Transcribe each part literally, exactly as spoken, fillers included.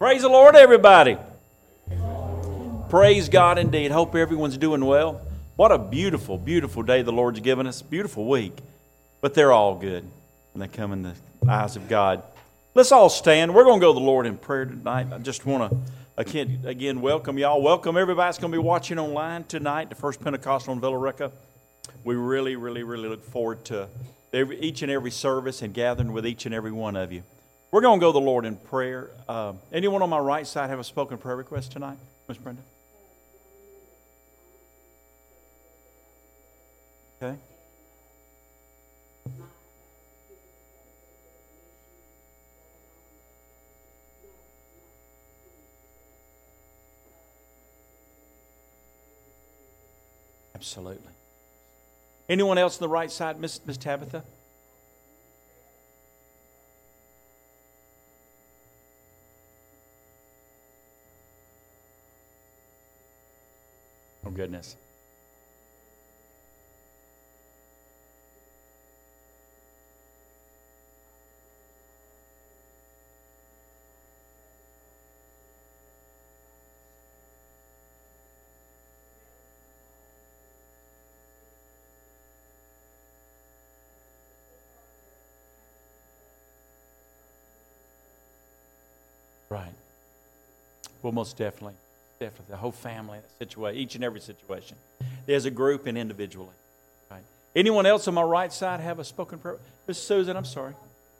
Praise the Lord, everybody. Praise God indeed. Hope everyone's doing well. What a beautiful, beautiful day the Lord's given us. Beautiful week. But they're all good when they come in the eyes of God. Let's all stand. We're going to go to the Lord in prayer tonight. I just want to, again, again welcome y'all. Welcome everybody that's going to be watching online tonight, the First Pentecostal in Villa Rica. We really, really, really look forward to every, each and every service and gathering with each and every one of you. We're going to go to the Lord in prayer. Uh, anyone on my right side have a spoken prayer request tonight? Miss Brenda? Okay. Absolutely. Anyone else on the right side, Miss Miss Tabitha? Oh, goodness. Right. Well, most definitely. Definitely. The whole family, situation, each and every situation. There's a group and individually. Right. Anyone else on my right side have a spoken prayer? Miss Susan, I'm sorry.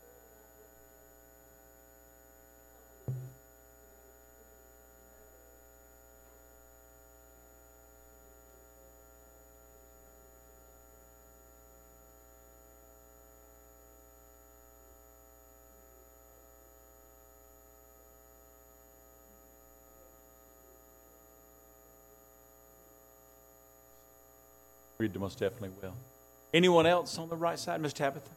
We most definitely will. Anyone else on the right side? Miss Tabitha?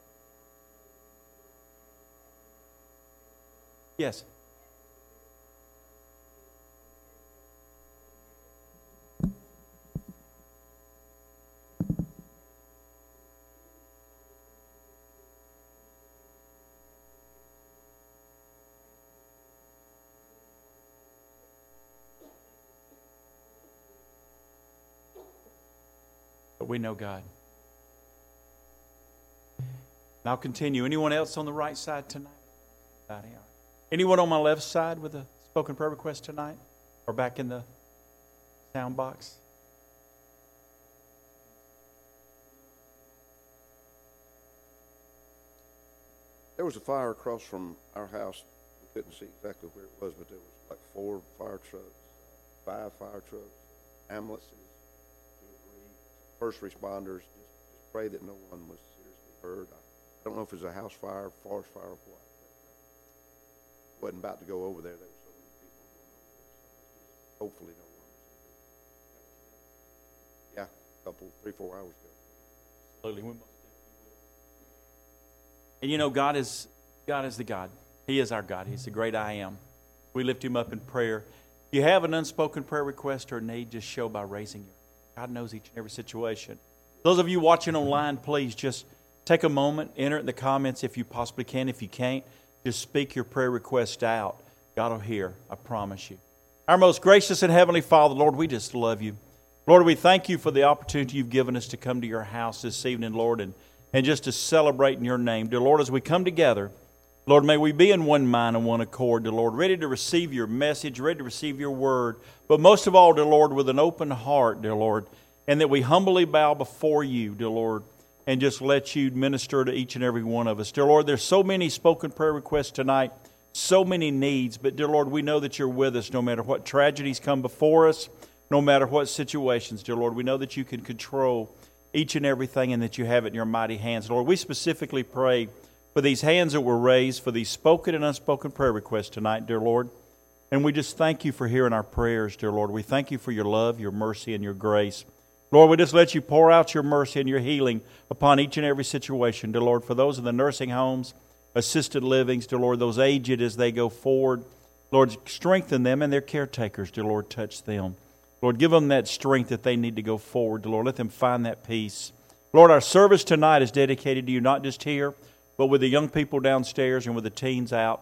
Yes. But we know God. And I'll continue. Anyone else on the right side tonight? Anyone on my left side with a spoken prayer request tonight? Or back in the sound box? There was a fire across from our house. We couldn't see exactly where it was, but there was like four fire trucks, five fire trucks, ambulances, first responders. Just, just pray that no one was seriously hurt. I don't know if it was a house fire, forest fire, or what. But wasn't about to go over there. There were so many people going over there. So hopefully no one was injured. Yeah, a couple, three, four hours ago. Absolutely. We must And you know, God is God is the God. He is our God. He's the great I am. We lift Him up in prayer. If you have an unspoken prayer request or need, just show by raising your God knows each and every situation. Those of you watching online, please just take a moment, enter it in the comments if you possibly can. If you can't, just speak your prayer request out. God will hear, I promise you. Our most gracious and heavenly Father, Lord, we just love you. Lord, we thank you for the opportunity you've given us to come to your house this evening, Lord, and, and just to celebrate in your name. Dear Lord, as we come together, Lord, may we be in one mind and one accord, dear Lord, ready to receive your message, ready to receive your word, but most of all, dear Lord, with an open heart, dear Lord, and that we humbly bow before you, dear Lord, and just let you minister to each and every one of us. Dear Lord, there's so many spoken prayer requests tonight, so many needs, but dear Lord, we know that you're with us no matter what tragedies come before us, no matter what situations, dear Lord. We know that you can control each and everything and that you have it in your mighty hands. Lord, we specifically pray for these hands that were raised, for these spoken and unspoken prayer requests tonight, dear Lord. And we just thank you for hearing our prayers, dear Lord. We thank you for your love, your mercy, and your grace. Lord, we just let you pour out your mercy and your healing upon each and every situation, dear Lord, for those in the nursing homes, assisted livings, dear Lord, those aged as they go forward. Lord, strengthen them and their caretakers, dear Lord, touch them. Lord, give them that strength that they need to go forward, dear Lord. Let them find that peace. Lord, our service tonight is dedicated to you, not just here, but with the young people downstairs and with the teens out.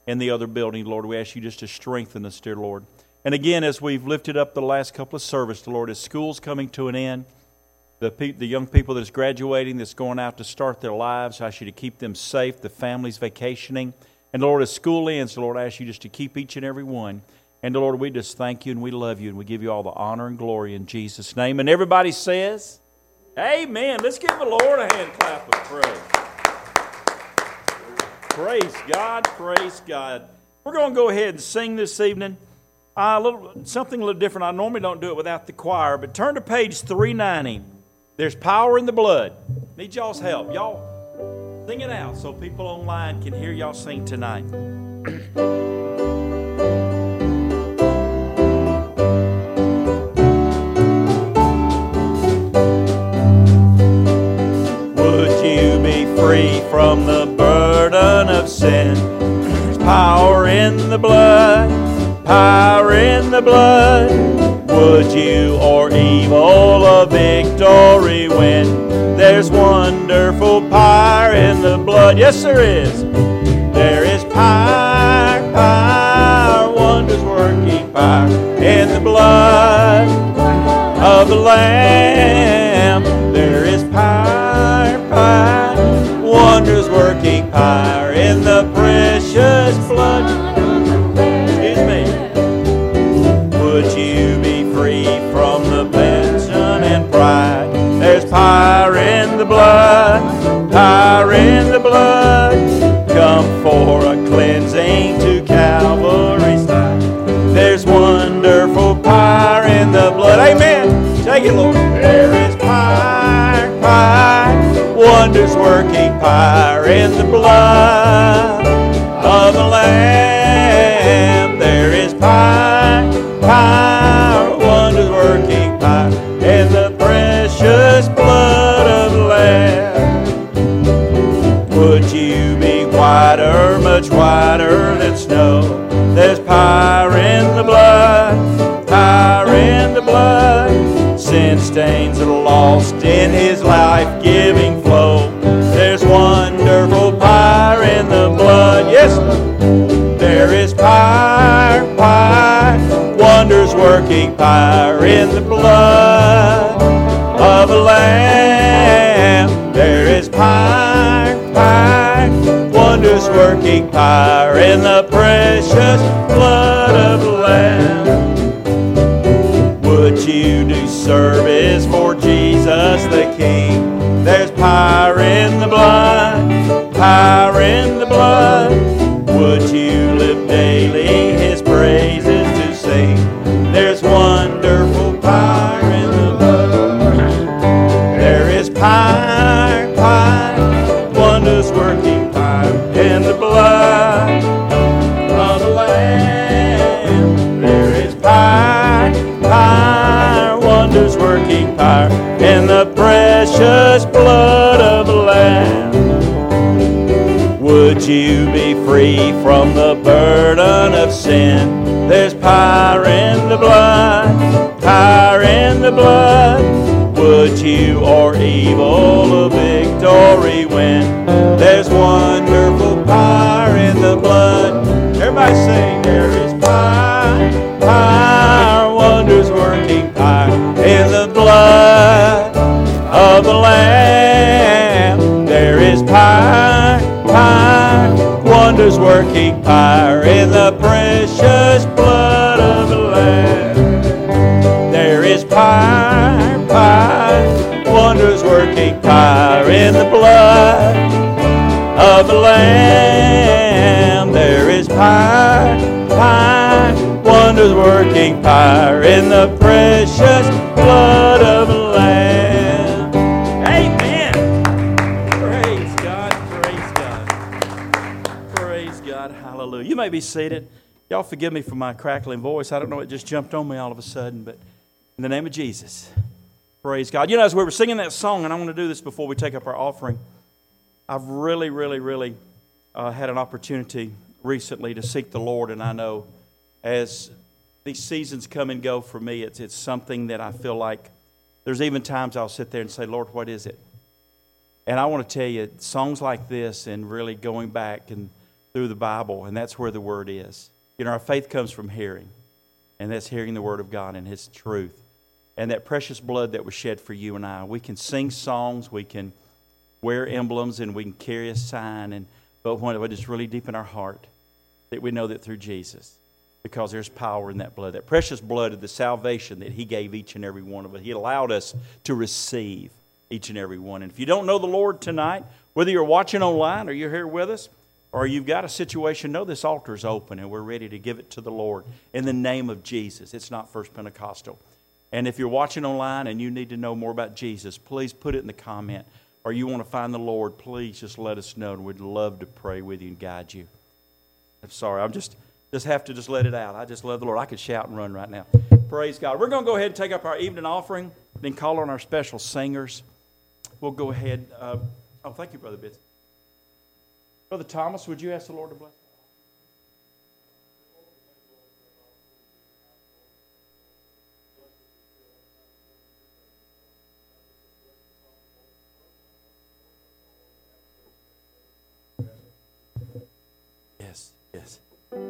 in the other building, Lord. We ask you just to strengthen us, dear Lord. And again, as we've lifted up the last couple of services, Lord, as school's coming to an end, the pe- the young people that's graduating, that's going out to start their lives, I ask you to keep them safe, the families vacationing. And Lord, as school ends, Lord, I ask you just to keep each and every one. And Lord, we just thank you and we love you and we give you all the honor and glory in Jesus' name. And everybody says, amen. Let's give the Lord a hand clap of praise. Praise God, praise God. We're going to go ahead and sing this evening. Uh, a little, something a little different. I normally don't do it without the choir, but turn to page three ninety. There's power in the blood. Need y'all's help. Y'all sing it out so people online can hear y'all sing tonight. Would you be free from the burden of sin? There's power in the blood, power in the blood. Would you or evil a victory win? There's wonderful power in the blood. Yes, there is. There is power, power, wonders working power in the blood of the Lamb. There is power, power, wonders working power in the precious blood. Excuse me. Would you be free from the passion and pride? There's power in the blood, power in the blood. Come for a cleansing to Calvary's side. There's wonderful power in the blood. Amen. Take it, Lord. There is power, power, wonders working power in the blood of the Lamb. There is power, power, wonders working power in the precious blood of the Lamb. Would you be whiter, much whiter than snow? There's power in the blood, power in the blood. Sin stains are lost in His life-giving flow. There's wonderful power in the blood. Yes, there is power, power, wonders working power in the blood of the Lamb. There is power, power, wonders working power in the precious blood of the Lamb. Would you do service for Jesus the King? There's power in the blood, power in the blood. Would you live daily His praises to sing? There's wonderful power in the blood. There is power, power, wonders working power in the blood of the Lamb. There is power, power, wonders working power in the precious blood of the Lamb. Would you be free from the burden of sin? There's power in the blood, power in the blood. Would you or evil a victory win? There's wonderful power in the blood. Everybody sing, there is power, power, wonders working power in the blood of the Lamb. There is power, power, wonders working power in the precious blood of the Lamb. There is power, power, wonders working power in the blood of the Lamb. There is power, power, wonders working power in the precious blood of the Lamb. Amen. Praise God, praise God. Praise God, hallelujah. You may be seated. Y'all forgive me for my crackling voice. I don't know, it just jumped on me all of a sudden, but in the name of Jesus, praise God. You know, as we were singing that song, and I want to do this before we take up our offering, I've really, really, really uh, had an opportunity recently to seek the Lord, and I know as these seasons come and go for me, it's it's something that I feel like there's even times I'll sit there and say, Lord, what is it? And I want to tell you, songs like this and really going back and through the Bible, and that's where the Word is. You know, our faith comes from hearing, and that's hearing the Word of God and His truth. And that precious blood that was shed for you and I. We can sing songs, we can wear emblems, and we can carry a sign, and but when it's really deep in our heart, that we know that through Jesus, because there's power in that blood, that precious blood of the salvation that He gave each and every one of us. He allowed us to receive each and every one. And if you don't know the Lord tonight, whether you're watching online or you're here with us, or you've got a situation, know this altar is open and we're ready to give it to the Lord in the name of Jesus. It's not First Pentecostal. And if you're watching online and you need to know more about Jesus, please put it in the comment. Or you want to find the Lord, please just let us know, and we'd love to pray with you and guide you. I'm sorry, I'm just just have to just let it out. I just love the Lord. I could shout and run right now. Praise God. We're going to go ahead and take up our evening offering, then call on our special singers. We'll go ahead. Uh, oh, thank you, Brother Bitsy. Brother Thomas, would you ask the Lord to bless? Yes, yes.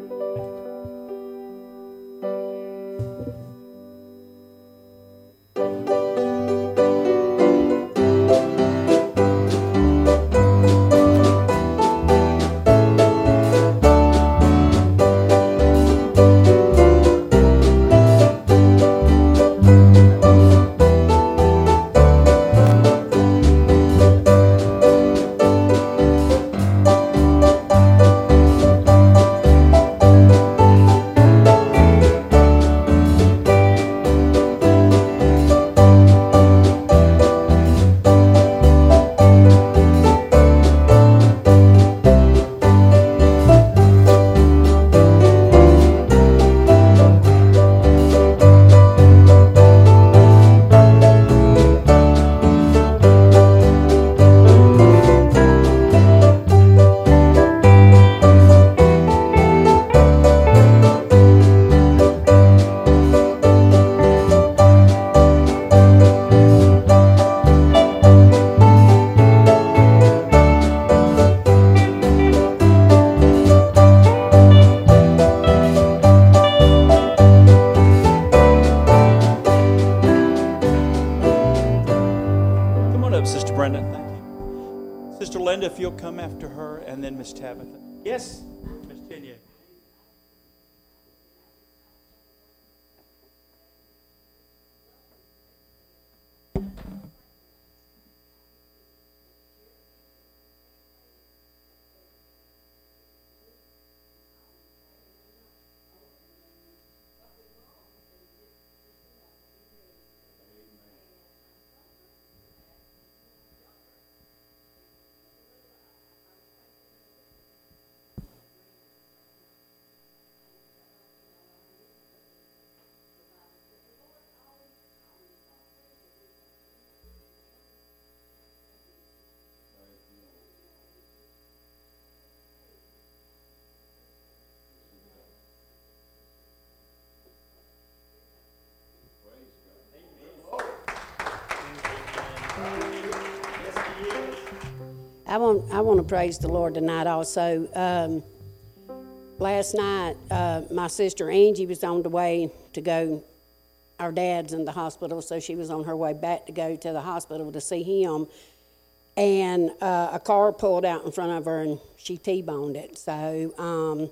If you'll come after her, and then Miss Tabitha. Yes, Miss Kenya. I want I want to praise the Lord tonight also. Um, last night, uh, my sister Angie was on the way to go. Our dad's in the hospital, so she was on her way back to go to the hospital to see him. And uh, a car pulled out in front of her, and she T-boned it. So um,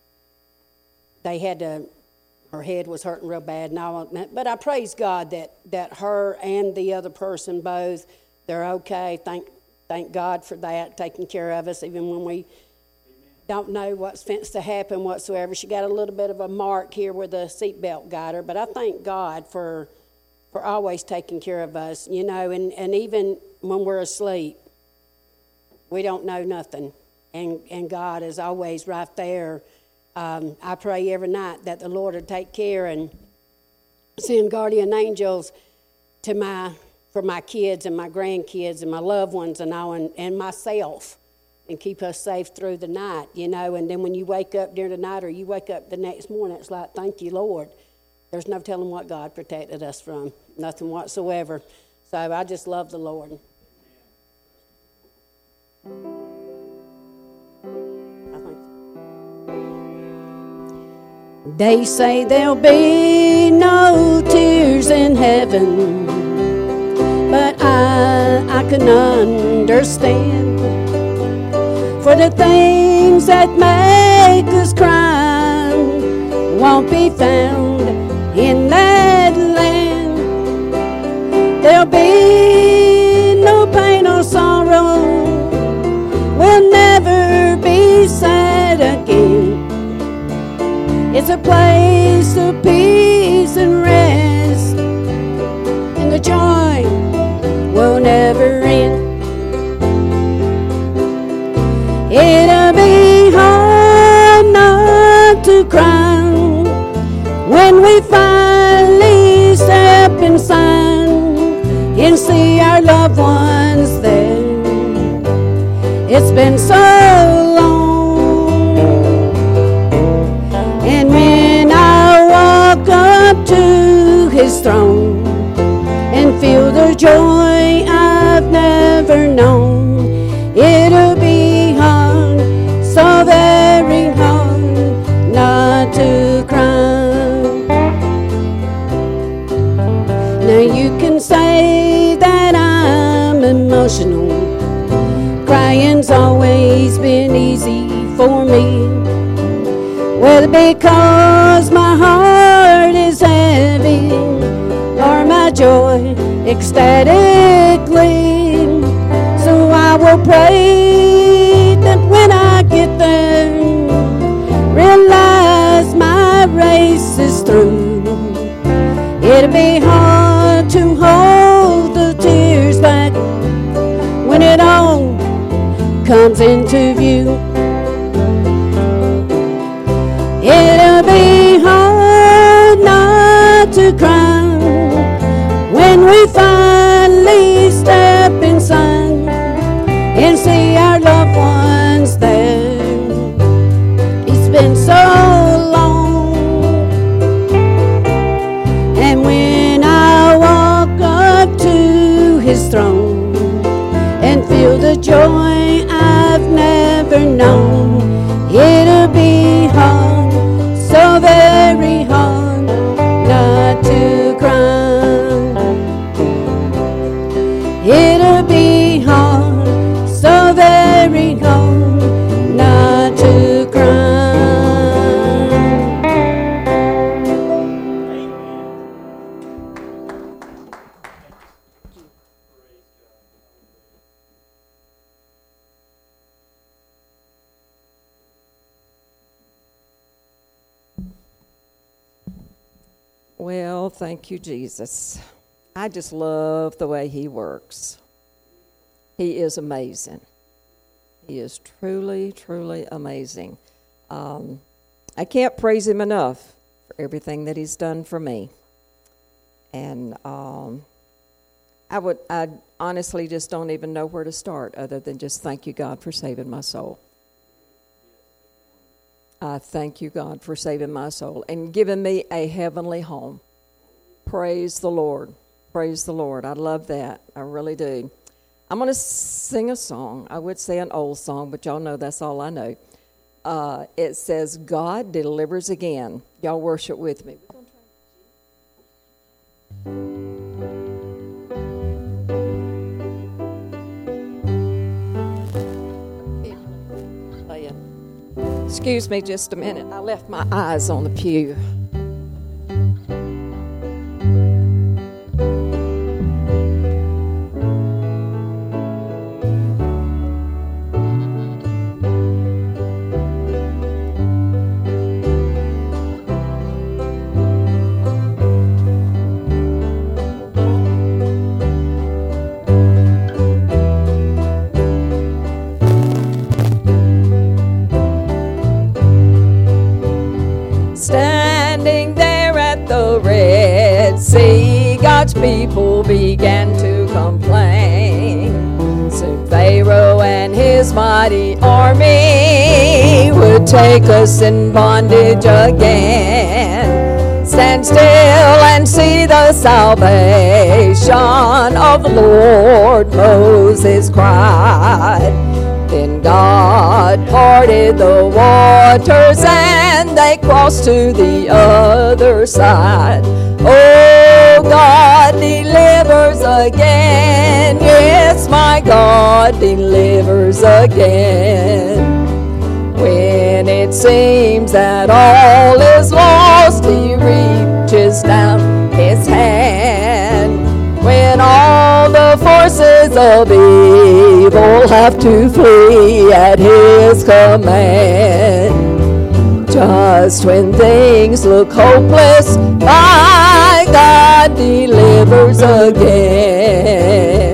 they had to. Her head was hurting real bad, and all of that. But I praise God that that her and the other person both, they're okay. Thank. Thank God for that, taking care of us, even when we don't know what's fixed to happen whatsoever. She got a little bit of a mark here where the seatbelt got her, but I thank God for for always taking care of us, you know, and, and even when we're asleep, we don't know nothing, and, and God is always right there. Um, I pray every night that the Lord will take care and send guardian angels to my for my kids and my grandkids and my loved ones and all, and, and myself, and keep us safe through the night, you know. And then when you wake up during the night or you wake up the next morning, it's like, thank you, Lord. There's no telling what God protected us from, nothing whatsoever. So I just love the Lord. I think so. They say there'll be no tears in heaven, but I, I can understand. For the things that make us cry won't be found in that land. There'll be no pain or sorrow, we'll never be sad again. It's a place of peace and rest, and the joy will never end. It'll be hard not to cry when we finally step inside and see our loved ones there. It's been so long. And when I walk up to His throne and feel the joy I've never known, it'll be hard, so very hard not to cry. Now you can say that I'm emotional. Crying's always been easy for me. Whether because my heart is heavy or my joy ecstatically. So I will pray that when I get there, realize my race is through. It'll be hard to hold the tears back when it all comes into view. It'll be hard not to cry when we finally step inside and see our loved ones there. It's been so long. And when I walk up to His throne and feel the joy I've never known, it'll be hard, so very hard not to cry. It'll be hard, so very hard not to cry. Well, thank you, Jesus. I just love the way He works. He is amazing. He is truly, truly amazing. Um, I can't praise Him enough for everything that He's done for me. And um, I would, I honestly just don't even know where to start other than just thank you, God, for saving my soul. I thank you, God, for saving my soul and giving me a heavenly home. Praise the Lord. Praise the Lord. I love that. I really do. I'm going to sing a song. I would say an old song, but y'all know that's all I know. Uh, it says, God delivers again. Y'all worship with me. Excuse me just a minute. I left my eyes on the pew. God's people began to complain. Soon Pharaoh and his mighty army would take us in bondage again. Stand still and see the salvation of the Lord, Moses cried. Then God parted the waters and they crossed to the other side. Oh, God delivers again. Yes, my God delivers again. When it seems that all is lost, He reaches down His hand. When all the forces of evil have to flee at His command. Just when things look hopeless, my God delivers again.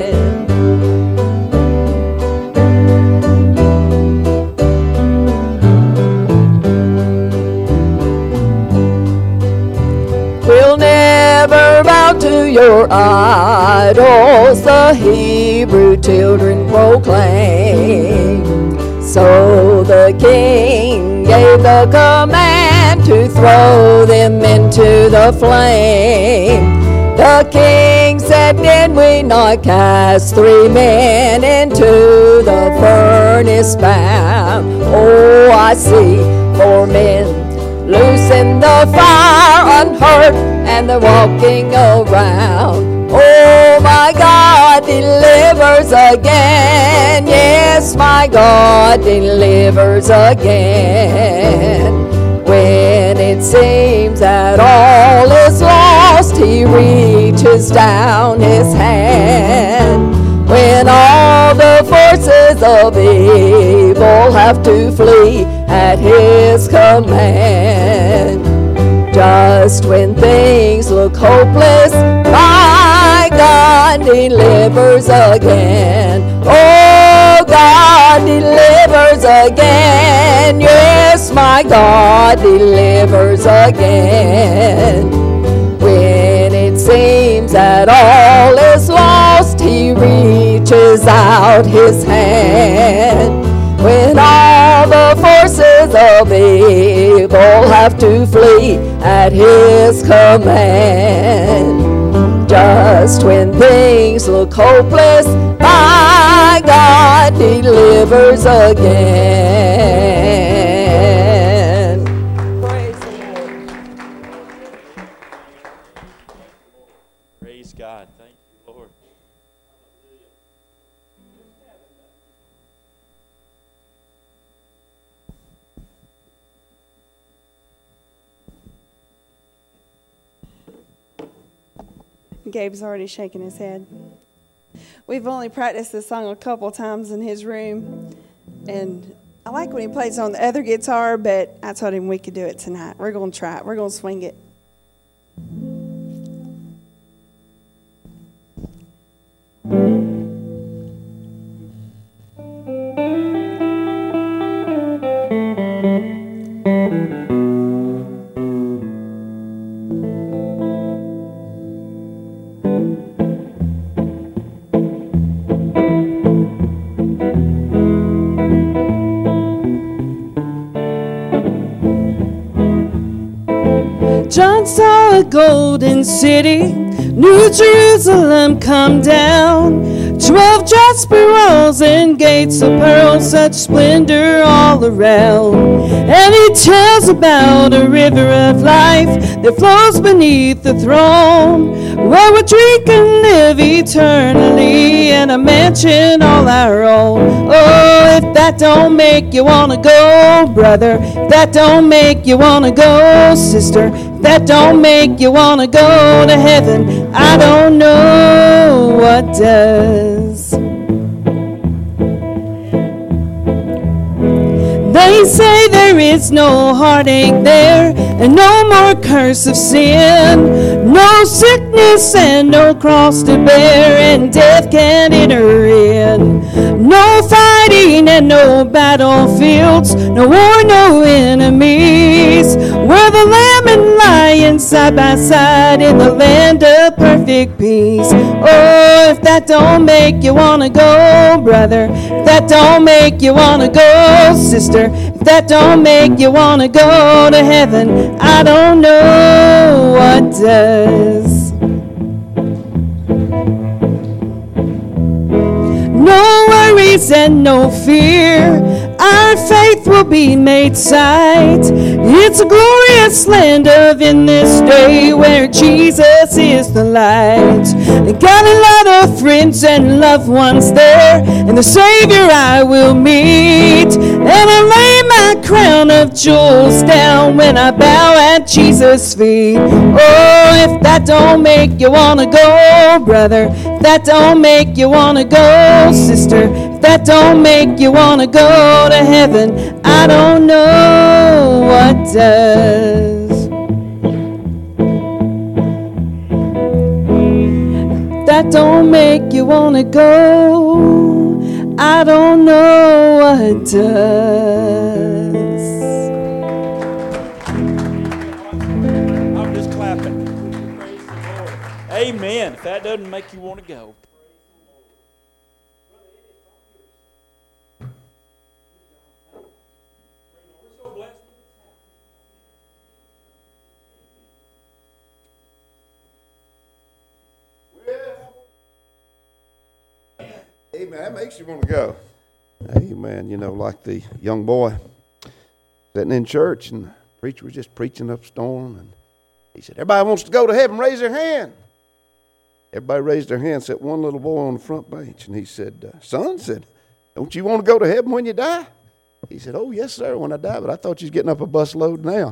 We'll never bow to your idols, the Hebrew children proclaim. So the king gave the command to throw them into the flame. The king said, did we not cast three men into the furnace bound? Oh, I see four men loose in the fire, unhurt, and they're walking around. Oh, my God delivers again. Yes, my God delivers again. When it seems that all is lost, He reaches down His hand. When all the forces of evil have to flee at His command. Just when things look hopeless, my God delivers again. Oh, God delivers again. Yes, my God delivers again. When it seems that all is lost, He reaches out His hand. When all the forces of evil have to flee at His command. Just when things look hopeless, my God delivers again. Praise the Lord. Praise God. Thank you, Lord. Gabe's already shaking his head. We've only practiced this song a couple times in his room, and I like when he plays on the other guitar, but I told him we could do it tonight. We're going to try it. We're going to swing it. John saw a golden city, New Jerusalem come down. Twelve jasper walls and gates of pearl, such splendor all around. And he tells about a river of life that flows beneath the throne, where we drink and live eternally in a mansion all our own. Oh, if that don't make you wanna go, brother, if that don't make you wanna go, sister, if that don't make you wanna go to heaven, I don't know what does. They say there is no heartache there, and no more curse of sin, no sickness and no cross to bear, and death can't enter in. No fighting and no battlefields, no war, no enemies, where the lamb and lion side by side in the land of perfect peace. Oh, if that don't make you wanna go, brother, if that don't make you wanna go, sister, if that don't make you wanna go to heaven, I don't know what does. No worries peace and no fear. Our faith will be made sight. It's a glorious land of in this day where Jesus is the light. I got a lot of friends and loved ones there, and the Savior I will meet. And I lay my crown of jewels down when I bow at Jesus' feet. Oh, if that don't make you wanna go, brother, if that don't make you wanna go, sister, if that don't make you wanna go to heaven, I don't know what does. If that don't make you wanna go, I don't know what does. I'm just clapping. Praise the Lord. Amen. If that doesn't make you want to go. Amen. That makes you want to go. Amen. You know, like the young boy sitting in church, and the preacher was just preaching up a storm, and he said, everybody wants to go to heaven, raise their hand. Everybody raised their hand, except one little boy on the front bench, and he said, uh, son, said, don't you want to go to heaven when you die? He said, oh, yes, sir, when I die, but I thought you was getting up a bus load now.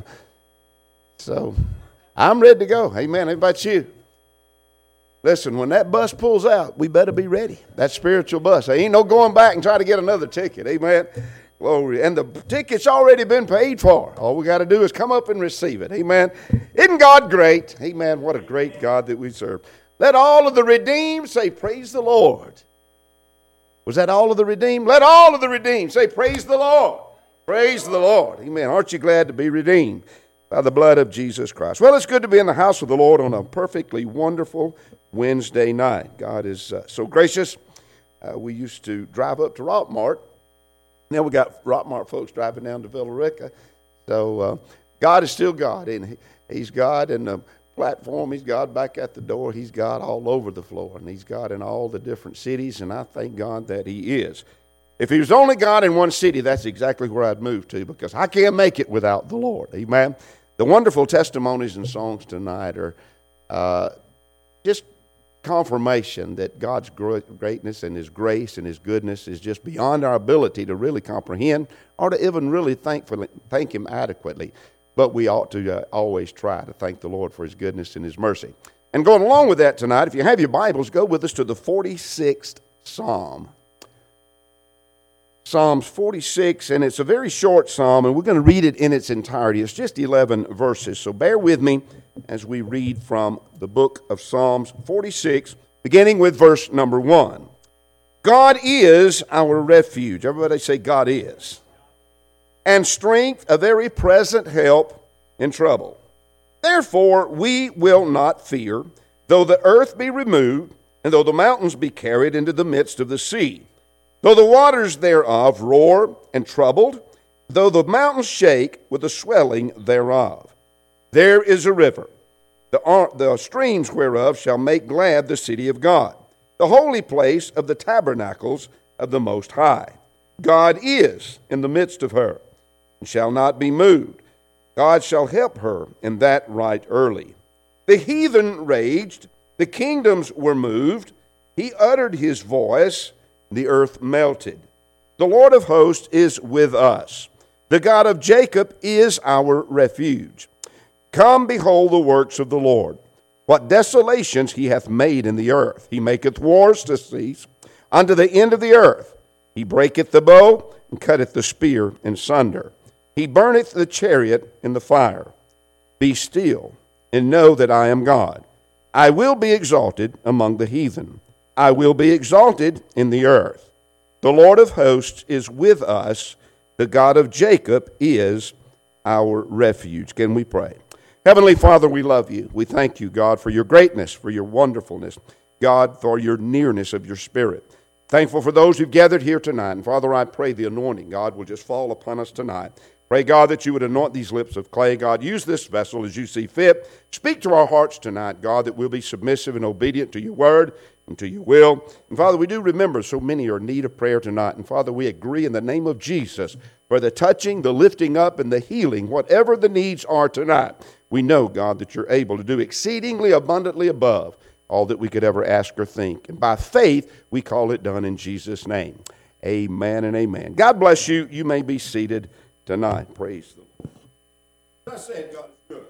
So I'm ready to go. Amen. How about you? Listen, when that bus pulls out, we better be ready. That spiritual bus. There ain't no going back and try to get another ticket. Amen. Glory. And the ticket's already been paid for. All we got to do is come up and receive it. Amen. Isn't God great? Amen. What a great God that we serve. Let all of the redeemed say, praise the Lord. Was that all of the redeemed? Let all of the redeemed say, praise the Lord. Praise the Lord. Amen. Aren't you glad to be redeemed by the blood of Jesus Christ? Well, it's good to be in the house of the Lord on a perfectly wonderful Wednesday night. God is uh, so gracious. Uh, we used to drive up to Rockmart. Now we got Rockmart folks driving down to Villarica. So uh, God is still God. And he, He's God in the platform. He's God back at the door. He's God all over the floor. And He's God in all the different cities. And I thank God that He is. If He was only God in one city, that's exactly where I'd move to, because I can't make it without the Lord. Amen. The wonderful testimonies and songs tonight are uh, just confirmation that God's greatness and His grace and His goodness is just beyond our ability to really comprehend or to even really thankfully, thank Him adequately. But we ought to uh, always try to thank the Lord for His goodness and His mercy. And going along with that tonight, if you have your Bibles, go with us to the forty-sixth Psalm. Psalms forty-six, and it's a very short psalm, and we're going to read it in its entirety. It's just eleven verses, so bear with me as we read from the book of Psalms forty-six, beginning with verse number one. God is our refuge. Everybody say, God is. And strength, a very present help in trouble. Therefore we will not fear, though the earth be removed, and though the mountains be carried into the midst of the sea. Though the waters thereof roar and troubled, though the mountains shake with the swelling thereof. There is a river, the, the streams whereof shall make glad the city of God, the holy place of the tabernacles of the Most High. God is in the midst of her, and shall not be moved. God shall help her in that right early. The heathen raged, the kingdoms were moved. He uttered his voice, the earth melted. The Lord of hosts is with us. The God of Jacob is our refuge. Come, behold the works of the Lord. What desolations he hath made in the earth. He maketh wars to cease unto the end of the earth. He breaketh the bow and cutteth the spear in sunder. He burneth the chariot in the fire. Be still and know that I am God. I will be exalted among the heathen. I will be exalted in the earth. The Lord of hosts is with us. The God of Jacob is our refuge. Can we pray? Heavenly Father, we love you. We thank you, God, for your greatness, for your wonderfulness. God, for your nearness of your Spirit. Thankful for those who've gathered here tonight. And Father, I pray the anointing, God, will just fall upon us tonight. Pray, God, that you would anoint these lips of clay. God, use this vessel as you see fit. Speak to our hearts tonight, God, that we'll be submissive and obedient to your word. and to your will. And Father, we do remember so many are in need of prayer tonight. And Father, we agree in the name of Jesus for the touching, the lifting up, and the healing, whatever the needs are tonight. We know, God, that you're able to do exceedingly abundantly above all that we could ever ask or think. And by faith, we call it done in Jesus' name. Amen and amen. God bless you. You may be seated tonight. Praise the Lord. I said God is good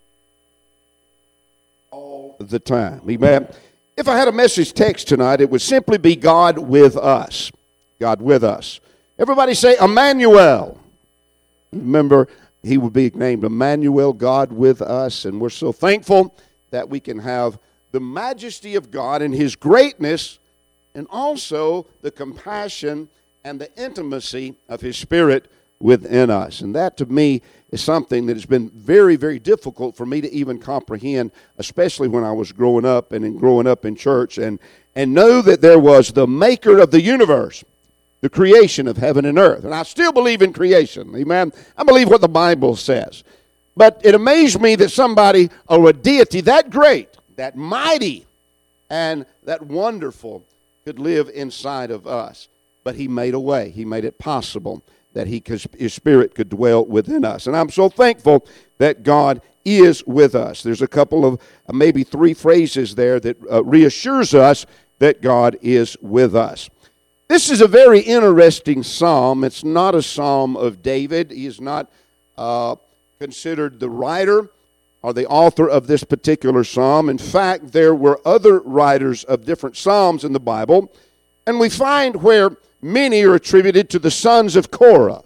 all the time. Amen. If I had a message text tonight, it would simply be God with us. God with us. Everybody say Emmanuel. Remember, he would be named Emmanuel, God with us. And we're so thankful that we can have the majesty of God and his greatness, and also the compassion and the intimacy of his Spirit within us. And that to me is something that has been very, very difficult for me to even comprehend, especially when I was growing up and in growing up in church, and, and know that there was the maker of the universe, the creation of heaven and earth. And I still believe in creation, amen? I believe what the Bible says. But it amazed me that somebody, or a deity that great, that mighty, and that wonderful could live inside of us. But he made a way. He made it possible that he could, his Spirit could dwell within us. And I'm so thankful that God is with us. There's a couple of, uh, maybe three phrases there that uh, reassures us that God is with us. This is a very interesting psalm. It's not a psalm of David. He is not uh, considered the writer or the author of this particular psalm. In fact, there were other writers of different psalms in the Bible, and we find where many are attributed to the sons of Korah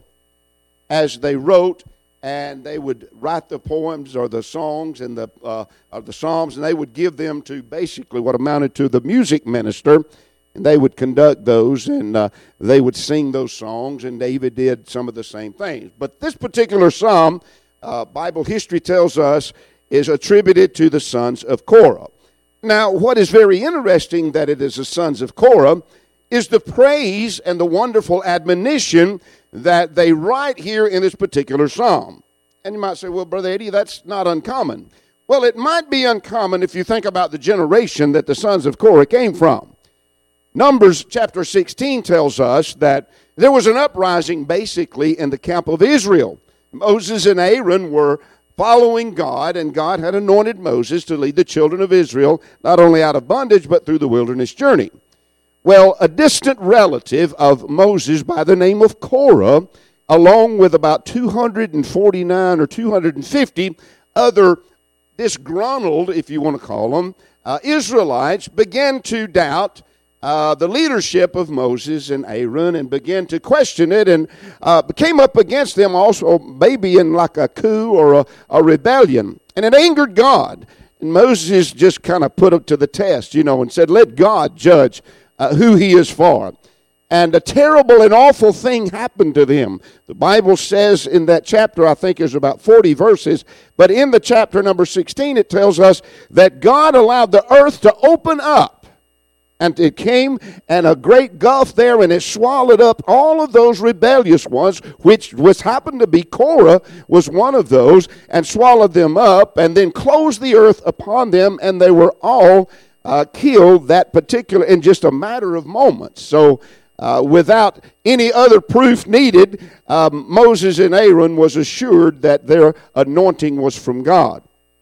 as they wrote, and they would write the poems or the songs and the uh, or the psalms, and they would give them to basically what amounted to the music minister, and they would conduct those, and uh, they would sing those songs, and David did some of the same things. But this particular psalm, uh, Bible history tells us, is attributed to the sons of Korah. Now, what is very interesting that it is the sons of Korah is the praise and the wonderful admonition that they write here in this particular psalm. And you might say, well, Brother Eddie, that's not uncommon. Well, it might be uncommon if you think about the generation that the sons of Korah came from. Numbers chapter sixteen tells us that there was an uprising basically in the camp of Israel. Moses and Aaron were following God, and God had anointed Moses to lead the children of Israel not only out of bondage but through the wilderness journey. Well, a distant relative of Moses by the name of Korah, along with about two hundred forty-nine or two hundred fifty other disgruntled, if you want to call them, uh, Israelites, began to doubt uh, the leadership of Moses and Aaron and began to question it, and uh, came up against them also maybe in like a coup or a, a rebellion. And it angered God. And Moses just kind of put it to the test, you know, and said, let God judge Uh, who he is for. And a terrible and awful thing happened to them. The Bible says in that chapter, I think there's about forty verses, but in the chapter number sixteen, it tells us that God allowed the earth to open up. And it came, and a great gulf there, and it swallowed up all of those rebellious ones, which was happened to be Korah, was one of those, and swallowed them up, and then closed the earth upon them, and they were all Uh, killed that particular in just a matter of moments. So uh, without any other proof needed, um, Moses and Aaron was assured that their anointing was from God.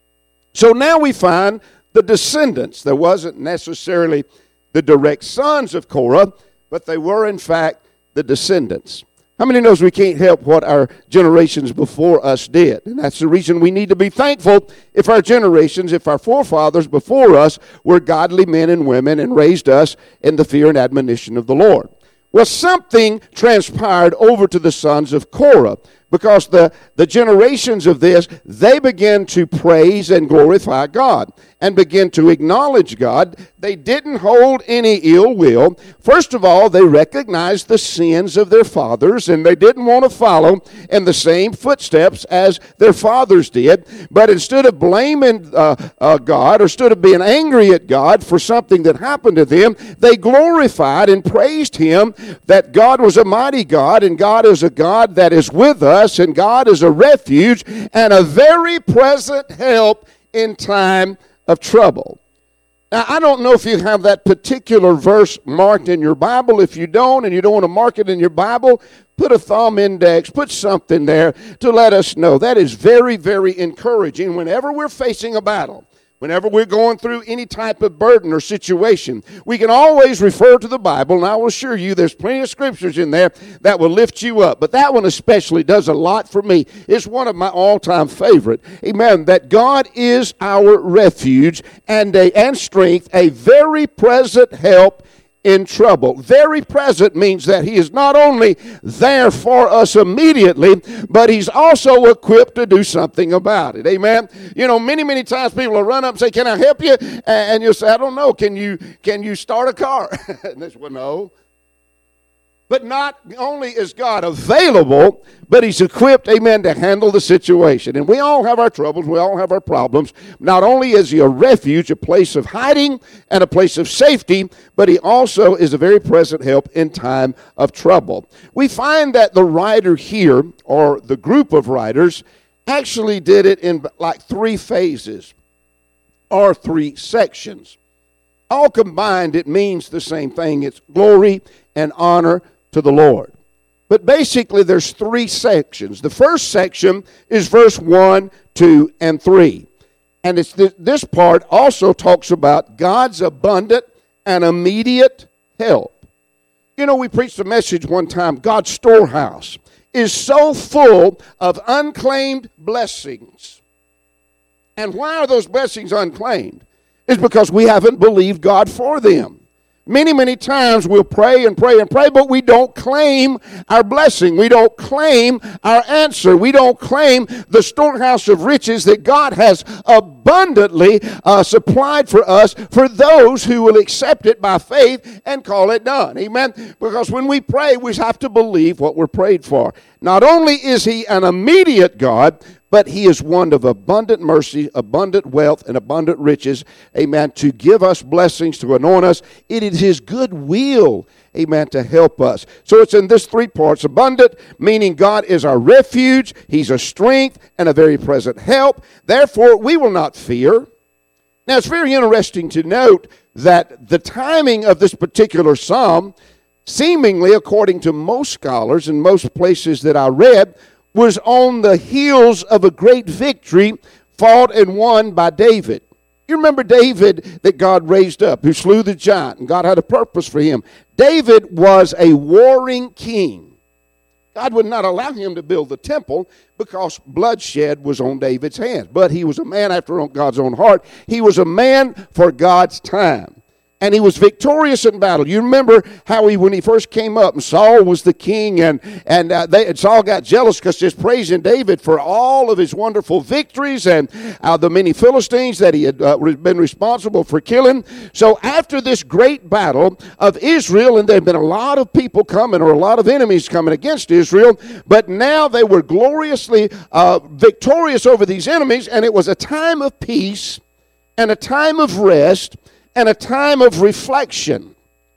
So now we find the descendants. There wasn't necessarily the direct sons of Korah, but they were in fact the descendants. How many knows we can't help what our generations before us did? And that's the reason we need to be thankful if our generations, if our forefathers before us were godly men and women and raised us in the fear and admonition of the Lord. Well, something transpired over to the sons of Korah, because the, the generations of this, they began to praise and glorify God and begin to acknowledge God. They didn't hold any ill will. First of all, they recognized the sins of their fathers, and they didn't want to follow in the same footsteps as their fathers did. But instead of blaming uh, uh, God, or instead of being angry at God for something that happened to them, they glorified and praised Him, that God was a mighty God, and God is a God that is with us, and God is a refuge and a very present help in time of trouble. Now, I don't know if you have that particular verse marked in your Bible. If you don't, and you don't want to mark it in your Bible, put a thumb index, put something there to let us know. That is very, very encouraging whenever we're facing a battle. Whenever we're going through any type of burden or situation, we can always refer to the Bible, and I will assure you there's plenty of scriptures in there that will lift you up. But that one especially does a lot for me. It's one of my all-time favorite. Amen. That God is our refuge and, a, and strength, a very present help in trouble. Very present means that he is not only there for us immediately, but he's also equipped to do something about it. Amen. You know, many, many times people will run up and say, "Can I help you?" And you'll say, "I don't know. Can you can you start a car?" And they say, "Well, no." But not only is God available, but he's equipped, amen, to handle the situation. And we all have our troubles. We all have our problems. Not only is he a refuge, a place of hiding and a place of safety, but he also is a very present help in time of trouble. We find that the writer here, or the group of writers, actually did it in like three phases or three sections. All combined, it means the same thing. It's glory and honor to the Lord. But basically, there's three sections. The first section is verse one, two, and three. And it's th- this part also talks about God's abundant and immediate help. You know, we preached a message one time, God's storehouse is so full of unclaimed blessings. And why are those blessings unclaimed? It's because we haven't believed God for them. Many, many times we'll pray and pray and pray, but we don't claim our blessing. We don't claim our answer. We don't claim the storehouse of riches that God has abundantly uh, supplied for us for those who will accept it by faith and call it done. Amen? Because when we pray, we have to believe what we're prayed for. Not only is he an immediate God, but he is one of abundant mercy, abundant wealth, and abundant riches, amen, to give us blessings, to anoint us. It is his good will, amen, to help us. So it's in this three parts. Abundant, meaning God is our refuge, he's a strength, and a very present help. Therefore, we will not fear. Now, it's very interesting to note that the timing of this particular psalm, seemingly, according to most scholars and most places that I read, was on the heels of a great victory fought and won by David. You remember David that God raised up, who slew the giant, and God had a purpose for him. David was a warring king. God would not allow him to build the temple because bloodshed was on David's hands. But he was a man after God's own heart. He was a man for God's time. And he was victorious in battle. You remember how he, when he first came up, and Saul was the king, and and, uh, they, and Saul got jealous because just praising David for all of his wonderful victories and uh, the many Philistines that he had uh, been responsible for killing. So after this great battle of Israel, and there had been a lot of people coming, or a lot of enemies coming against Israel, but now they were gloriously uh, victorious over these enemies, and it was a time of peace and a time of rest and a time of reflection.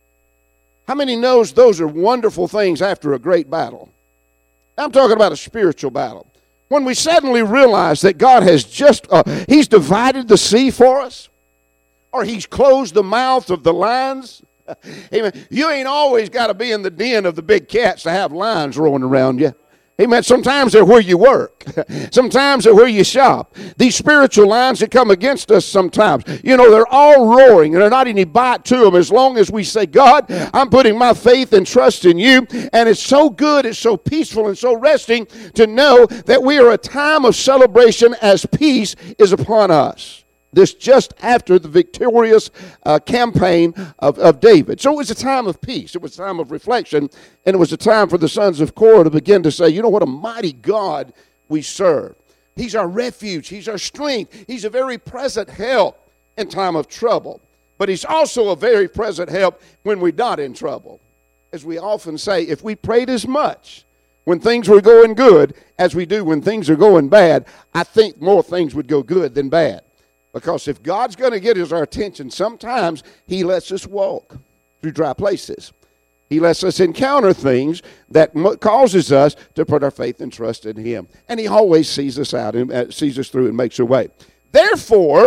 How many knows those are wonderful things after a great battle? I'm talking about a spiritual battle. When we suddenly realize that God has just, uh, he's divided the sea for us, or he's closed the mouth of the lions. Amen. You ain't always got to be in the den of the big cats to have lions roaming around you. Amen. Sometimes they're where you work. Sometimes they're where you shop. These spiritual lines that come against us sometimes, you know, they're all roaring, and there's not any bite to them as long as we say, God, I'm putting my faith and trust in you. And it's so good, it's so peaceful and so resting to know that we are a time of celebration as peace is upon us. This just after the victorious uh, campaign of, of David. So it was a time of peace. It was a time of reflection. And it was a time for the sons of Korah to begin to say, you know what a mighty God we serve. He's our refuge. He's our strength. He's a very present help in time of trouble. But he's also a very present help when we're not in trouble. As we often say, if we prayed as much when things were going good as we do when things are going bad, I think more things would go good than bad. Because if God's going to get his our attention, sometimes he lets us walk through dry places. He lets us encounter things that causes us to put our faith and trust in him. And he always sees us out and uh, sees us through and makes a way. Therefore,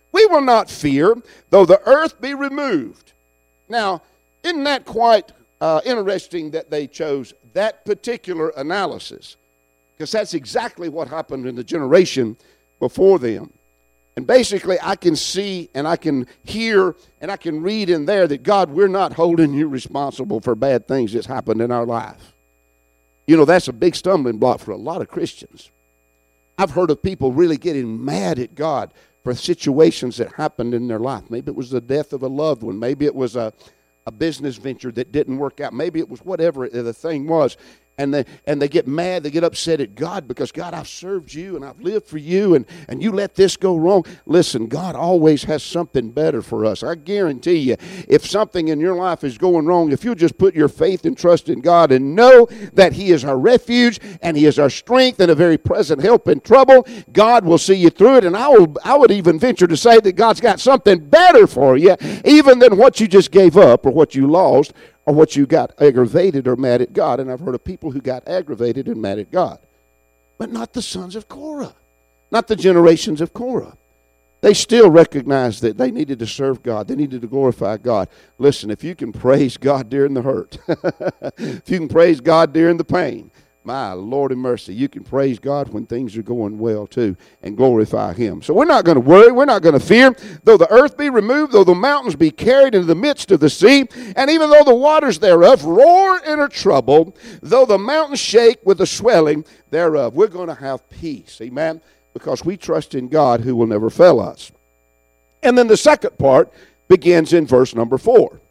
We will not fear, though the earth be removed. Now, isn't that quite uh, interesting that they chose that particular analysis? Because that's exactly what happened in the generation before them. And basically, I can see and I can hear and I can read in there that, God, we're not holding you responsible for bad things that's happened in our life. You know, that's a big stumbling block for a lot of Christians. I've heard of people really getting mad at God for situations that happened in their life. Maybe it was the death of a loved one. Maybe it was a, a business venture that didn't work out. Maybe it was whatever the thing was. And they, and they get mad, they get upset at God because, God, I've served you and I've lived for you, and, and you let this go wrong. Listen, God always has something better for us. I guarantee you, if something in your life is going wrong, if you just put your faith and trust in God and know that He is our refuge and He is our strength and a very present help in trouble, God will see you through it. And I, will, I would even venture to say that God's got something better for you, even than what you just gave up or what you lost, or what you got aggravated or mad at God. And I've heard of people who got aggravated and mad at God. But not the sons of Korah. Not the generations of Korah. They still recognized that they needed to serve God. They needed to glorify God. Listen, if you can praise God during the hurt, if you can praise God during the pain, my Lord and mercy, you can praise God when things are going well too and glorify Him. So we're not going to worry. We're not going to fear. Though the earth be removed, though the mountains be carried into the midst of the sea, and even though the waters thereof roar and are troubled, though the mountains shake with the swelling thereof, we're going to have peace. Amen? Because we trust in God who will never fail us. And then the second part begins in verse number four.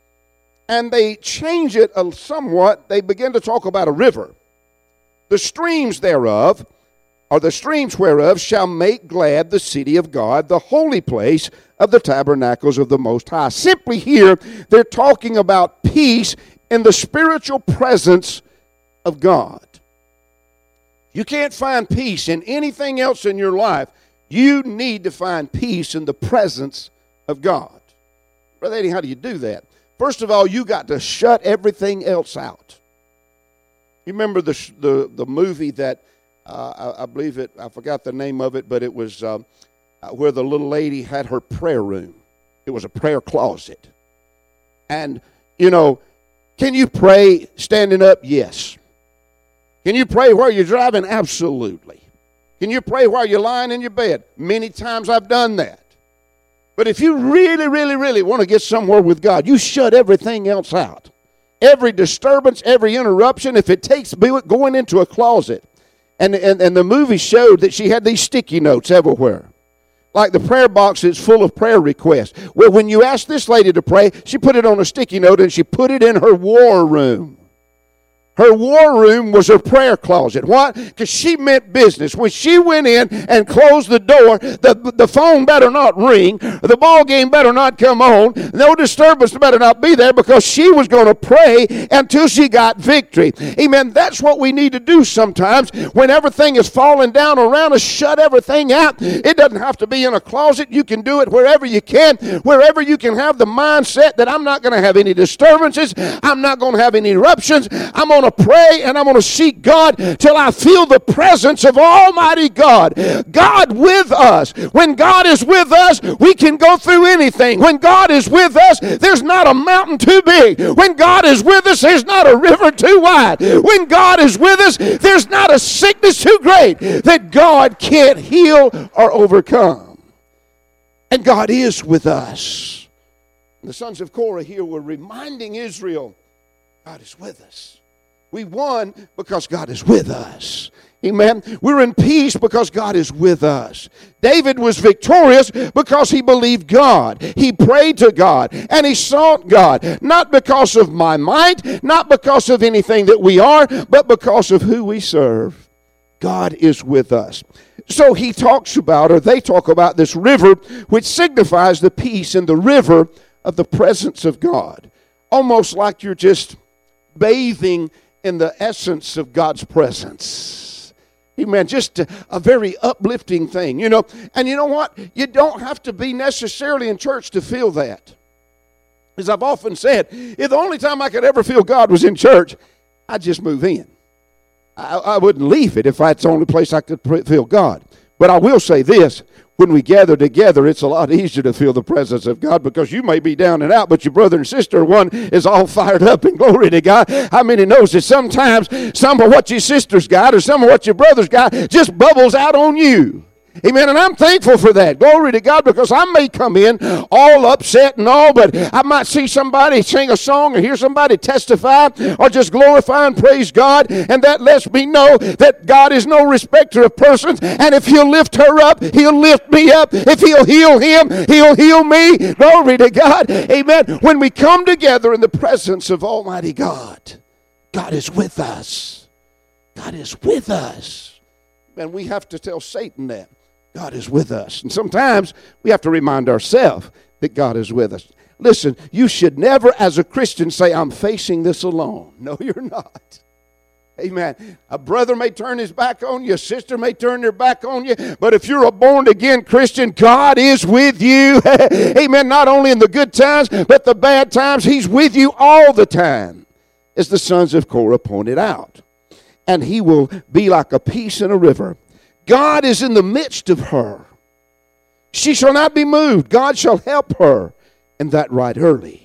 And they change it somewhat. They begin to talk about a river. The streams thereof, or the streams whereof, shall make glad the city of God, the holy place of the tabernacles of the Most High. Simply here, they're talking about peace in the spiritual presence of God. You can't find peace in anything else in your life. You need to find peace in the presence of God. Brother Eddie, how do you do that? First of all, you got to shut everything else out. You remember the the, the movie that, uh, I, I believe it, I forgot the name of it, but it was um, where the little lady had her prayer room. It was a prayer closet. And, you know, can you pray standing up? Yes. Can you pray while you're driving? Absolutely. Can you pray while you're lying in your bed? Many times I've done that. But if you really, really, really want to get somewhere with God, you shut everything else out. Every disturbance, every interruption, if it takes going into a closet. And, and, and the movie showed that she had these sticky notes everywhere. Like the prayer box is full of prayer requests. Well, when you asked this lady to pray, she put it on a sticky note and she put it in her war room. Her war room was her prayer closet. Why? Because she meant business. When she went in and closed the door, the, the phone better not ring. The ball game better not come on. No disturbance better not be there, because she was going to pray until she got victory. Amen. That's what we need to do sometimes. When everything is falling down around us, shut everything out. It doesn't have to be in a closet. You can do it wherever you can. Wherever you can have the mindset that I'm not going to have any disturbances. I'm not going to have any eruptions. I'm going to pray and I'm going to seek God till I feel the presence of Almighty God. God with us. When God is with us, we can go through anything. When God is with us, there's not a mountain too big. When God is with us, there's not a river too wide. When God is with us, there's not a sickness too great that God can't heal or overcome. And God is with us. The sons of Korah here were reminding Israel, God is with us. We won because God is with us. Amen. We're in peace because God is with us. David was victorious because he believed God. He prayed to God and he sought God. Not because of my might, not because of anything that we are, but because of who we serve. God is with us. So he talks about, or they talk about, this river, which signifies the peace in the river of the presence of God. Almost like you're just bathing in the essence of God's presence. Amen. Just a, a very uplifting thing, you know. And you know what? You don't have to be necessarily in church to feel that. As I've often said, if the only time I could ever feel God was in church, I'd just move in. I, I wouldn't leave it if that's the only place I could feel God. But I will say this. When we gather together, it's a lot easier to feel the presence of God because you may be down and out, but your brother and sister, one is all fired up and glory to God. How many knows that sometimes some of what your sister's got or some of what your brother's got just bubbles out on you? Amen. And I'm thankful for that. Glory to God, because I may come in all upset and all, but I might see somebody sing a song or hear somebody testify or just glorify and praise God. And that lets me know that God is no respecter of persons. And if he'll lift her up, he'll lift me up. If he'll heal him, he'll heal me. Glory to God. Amen. When we come together in the presence of Almighty God, God is with us. God is with us. And we have to tell Satan that. God is with us. And sometimes we have to remind ourselves that God is with us. Listen, you should never as a Christian say, I'm facing this alone. No, you're not. Amen. A brother may turn his back on you. A sister may turn their back on you. But if you're a born-again Christian, God is with you. Amen. Not only in the good times, but the bad times. He's with you all the time, as the sons of Korah pointed out. And he will be like a peace in a river. God is in the midst of her. She shall not be moved. God shall help her, and that right early.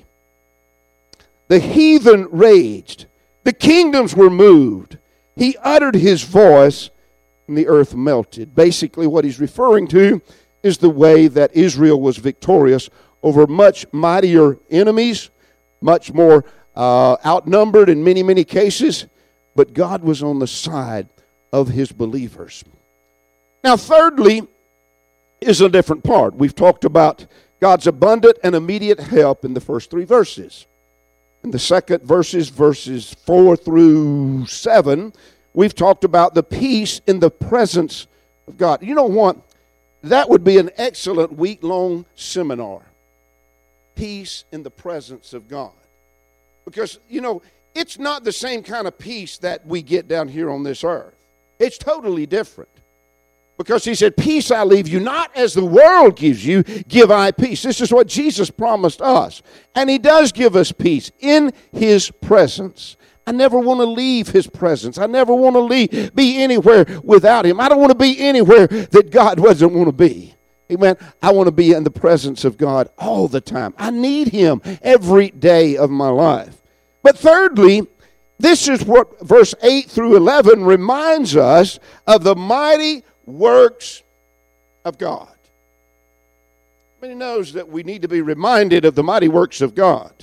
The heathen raged. The kingdoms were moved. He uttered his voice, and the earth melted. Basically, what he's referring to is the way that Israel was victorious over much mightier enemies, much more uh, outnumbered in many, many cases. But God was on the side of his believers. Now, thirdly, is a different part. We've talked about God's abundant and immediate help in the first three verses. In the second verses, verses four through seven, we've talked about the peace in the presence of God. You know what? That would be an excellent week-long seminar. Peace in the presence of God. Because, you know, it's not the same kind of peace that we get down here on this earth. It's totally different. Because he said, peace I leave you, not as the world gives you, give I peace. This is what Jesus promised us. And he does give us peace in his presence. I never want to leave his presence. I never want to leave, be anywhere without him. I don't want to be anywhere that God doesn't want to be. Amen. I want to be in the presence of God all the time. I need him every day of my life. But thirdly, this is what verse eight through eleven reminds us of the mighty works of God. Many knows that we need to be reminded of the mighty works of God.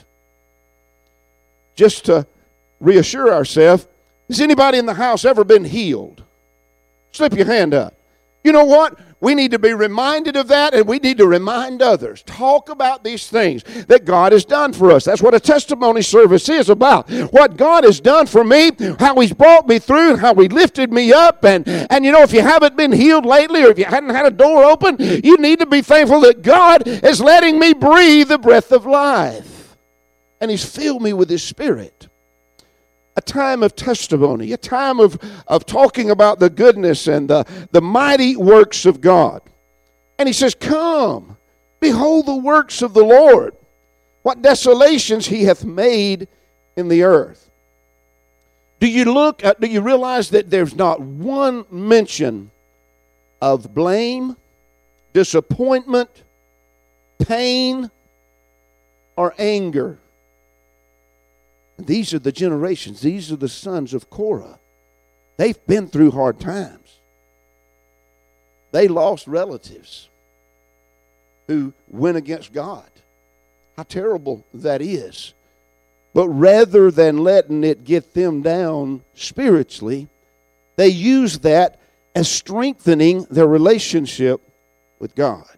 Just to reassure ourselves, has anybody in the house ever been healed? Slip your hand up. You know what? We need to be reminded of that, and we need to remind others. Talk about these things that God has done for us. That's what a testimony service is about. What God has done for me, how he's brought me through, how he lifted me up. And, and you know, if you haven't been healed lately or if you hadn't had a door open, you need to be thankful that God is letting me breathe the breath of life. And he's filled me with his Spirit. A time of testimony, a time of, of talking about the goodness and the, the mighty works of God. And he says, come, behold the works of the Lord, what desolations he hath made in the earth. Do you look at, do you realize that there's not one mention of blame, disappointment, pain, or anger? These are the generations. These are the sons of Korah. They've been through hard times. They lost relatives who went against God. How terrible that is. But rather than letting it get them down spiritually, they use that as strengthening their relationship with God.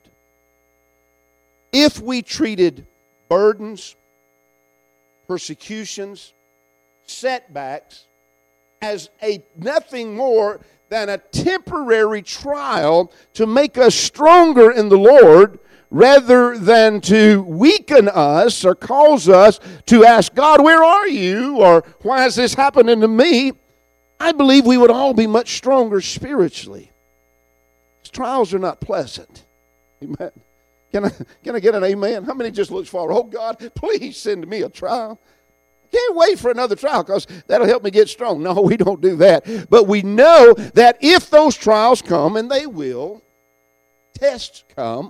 If we treated burdens, persecutions, setbacks as a nothing more than a temporary trial to make us stronger in the Lord rather than to weaken us or cause us to ask God, where are you? Or why is this happening to me? I believe we would all be much stronger spiritually. Trials are not pleasant. Amen. Can I, can I get an amen? How many just looks for, oh God, please send me a trial? I can't wait for another trial because that'll help me get strong. No, we don't do that. But we know that if those trials come, and they will, tests come,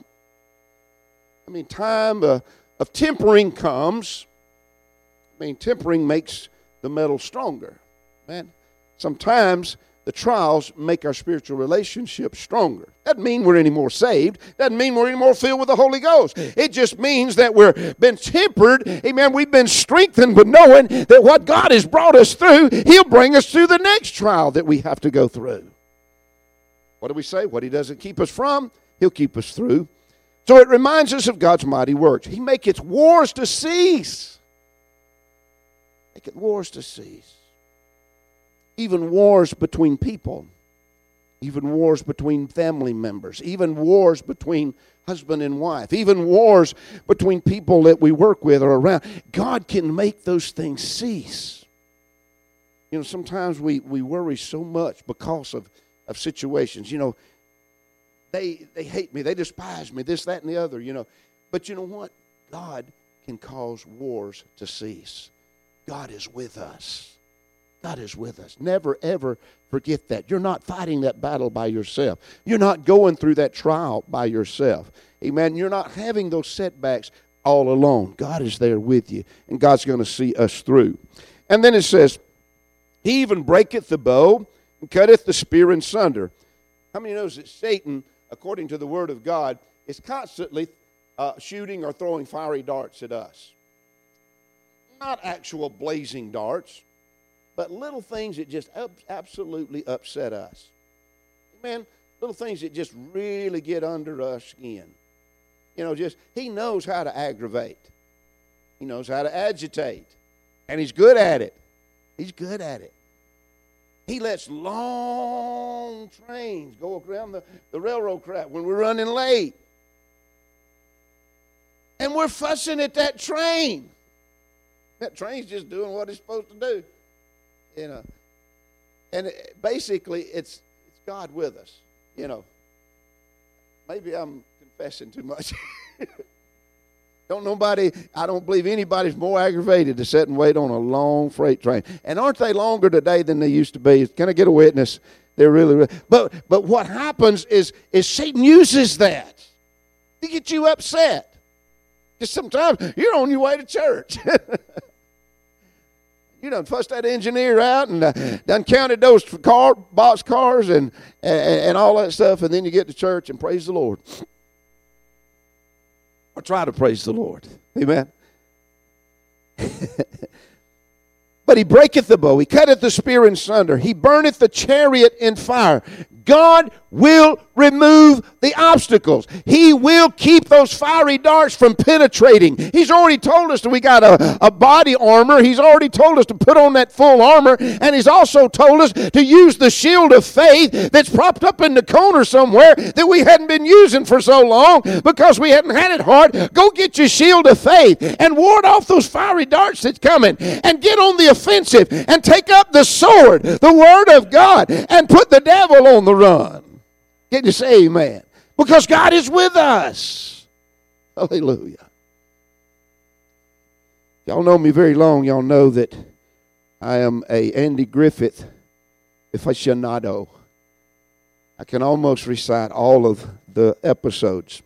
I mean, time uh, of tempering comes. I mean, tempering makes the metal stronger. Man, sometimes the trials make our spiritual relationships stronger. Doesn't mean we're any more saved. Doesn't mean we're any more filled with the Holy Ghost. It just means that we've been tempered. Amen. We've been strengthened with knowing that what God has brought us through, He'll bring us through the next trial that we have to go through. What do we say? What He doesn't keep us from, He'll keep us through. So it reminds us of God's mighty works. He maketh wars to cease. Maketh wars to cease. Even wars between people, even wars between family members, even wars between husband and wife, even wars between people that we work with or around. God can make those things cease. You know, sometimes we, we worry so much because of, of situations. You know, they they hate me, they despise me, this, that, and the other, you know. But you know what? God can cause wars to cease. God is with us. God is with us. Never, ever forget that. You're not fighting that battle by yourself. You're not going through that trial by yourself. Amen. You're not having those setbacks all alone. God is there with you, and God's going to see us through. And then it says, He even breaketh the bow and cutteth the spear in sunder. How many knows that Satan, according to the Word of God, is constantly uh, shooting or throwing fiery darts at us? Not actual blazing darts, but little things that just absolutely upset us. Amen? Little things that just really get under our skin. You know, just, he knows how to aggravate. He knows how to agitate. And he's good at it. He's good at it. He lets long trains go around the, the railroad track when we're running late. And we're fussing at that train. That train's just doing what it's supposed to do. You know, and it, basically, it's it's God with us. You know, maybe I'm confessing too much. Don't nobody, I don't believe anybody's more aggravated to sit and wait on a long freight train. And aren't they longer today than they used to be? Can I get a witness? They're really, really but but what happens is is Satan uses that to get you upset. Because sometimes you're on your way to church. You done fussed that engineer out and uh, done counted those car, box cars and, and and all that stuff, and then you get to church and praise the Lord. Or try to praise the Lord. Amen. But he breaketh the bow, he cutteth the spear in sunder, he burneth the chariot in fire. God will remove the obstacles. He will keep those fiery darts from penetrating. He's already told us that we got a, a body armor. He's already told us to put on that full armor. And he's also told us to use the shield of faith that's propped up in the corner somewhere that we hadn't been using for so long because we hadn't had it hard. Go get your shield of faith and ward off those fiery darts that's coming. And get on the offensive and take up the sword, the word of God, and put the devil on the run. Can you say amen? Because God is with us. Hallelujah. Y'all know me very long. Y'all know that I am a Andy Griffith aficionado. I can almost recite all of the episodes.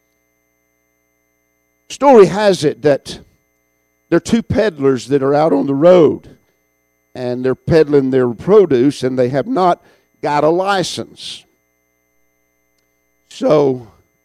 Story has it that there are two peddlers that are out on the road, and they're peddling their produce, and they have not got a license. So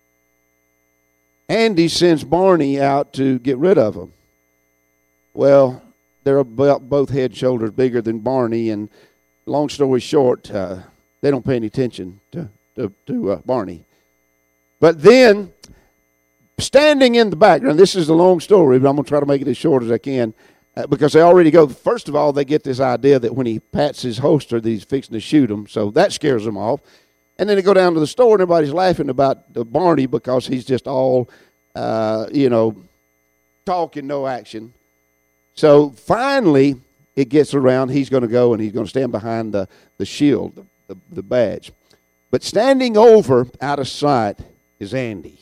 Andy sends Barney out to get rid of them. Well, they're about both head and shoulders bigger than Barney, and long story short, uh, they don't pay any attention to, to, to uh, Barney. But then, standing in the background, this is a long story, but I'm going to try to make it as short as I can, uh, because they already go, first of all, they get this idea that when he pats his holster that he's fixing to shoot him, so that scares them off. And then they go down to the store, and everybody's laughing about the Barney because he's just all, uh, you know, talk and no action. So finally, it gets around, he's going to go and he's going to stand behind the, the shield, the, the, the badge. But standing over, out of sight, is Andy,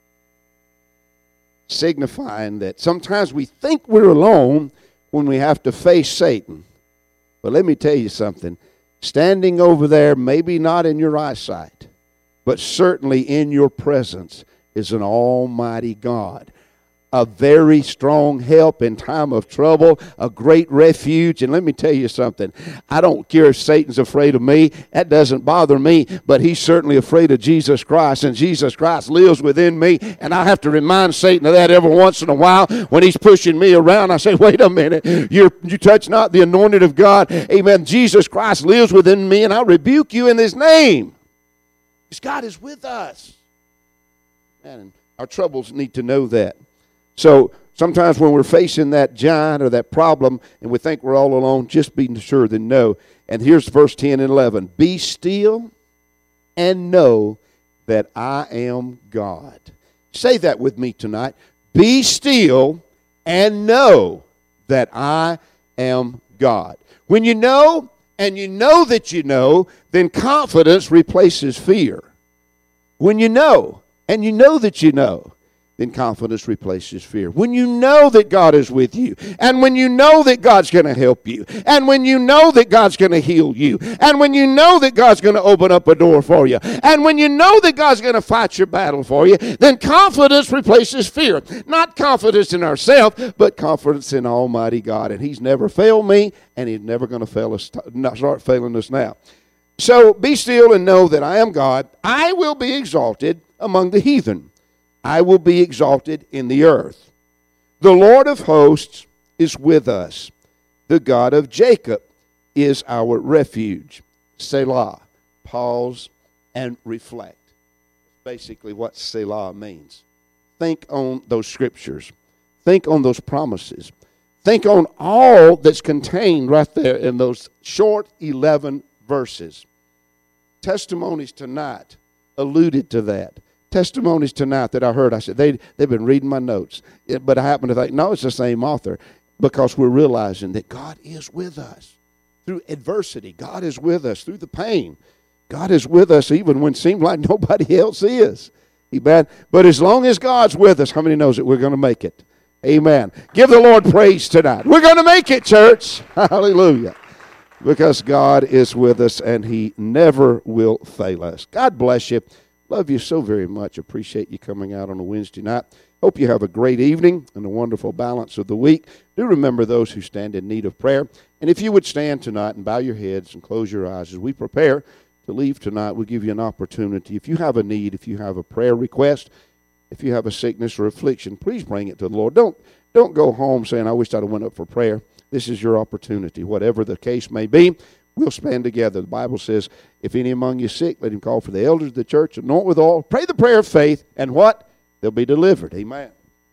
signifying that sometimes we think we're alone when we have to face Satan. But let me tell you something. Standing over there, maybe not in your eyesight, but certainly in your presence is an almighty God. A very strong help in time of trouble, a great refuge. And let me tell you something. I don't care if Satan's afraid of me. That doesn't bother me. But he's certainly afraid of Jesus Christ. And Jesus Christ lives within me. And I have to remind Satan of that every once in a while when he's pushing me around. I say, wait a minute. You're, you touch not the anointed of God. Amen. Jesus Christ lives within me. And I rebuke you in his name. Because God is with us. Man, our troubles need to know that. So sometimes when we're facing that giant or that problem and we think we're all alone, just be sure to know. And here's verse ten and eleven. Be still and know that I am God. Say that with me tonight. Be still and know that I am God. When you know and you know that you know, then confidence replaces fear. When you know and you know that you know, then confidence replaces fear. When you know that God is with you, and when you know that God's going to help you, and when you know that God's going to heal you, and when you know that God's going to open up a door for you, and when you know that God's going to fight your battle for you, then confidence replaces fear. Not confidence in ourselves, but confidence in Almighty God. And he's never failed me, and he's never going to fail us, not start failing us now. So be still and know that I am God. I will be exalted among the heathen. I will be exalted in the earth. The Lord of hosts is with us. The God of Jacob is our refuge. Selah. Pause and reflect. Basically what Selah means. Think on those scriptures. Think on those promises. Think on all that's contained right there in those short eleven verses. Testimonies tonight alluded to that. Testimonies tonight that I heard, I said, they, they've been reading my notes. It, but I happen to think, no, it's the same author, because we're realizing that God is with us. Through adversity, God is with us. Through the pain, God is with us even when it seems like nobody else is. Amen. But as long as God's with us, how many knows that we're going to make it? Amen. Give the Lord praise tonight. We're going to make it, church. Hallelujah. Because God is with us and he never will fail us. God bless you. Love you so very much. Appreciate you coming out on a Wednesday night. Hope you have a great evening and a wonderful balance of the week. Do remember those who stand in need of prayer. And if you would stand tonight and bow your heads and close your eyes as we prepare to leave tonight, we'll give you an opportunity. If you have a need, if you have a prayer request, if you have a sickness or affliction, please bring it to the Lord. Don't, don't go home saying, I wish I'd have went up for prayer. This is your opportunity. Whatever the case may be, we'll stand together. The Bible says, if any among you is sick, let him call for the elders of the church, anoint with oil, pray the prayer of faith, and what? They'll be delivered. Amen.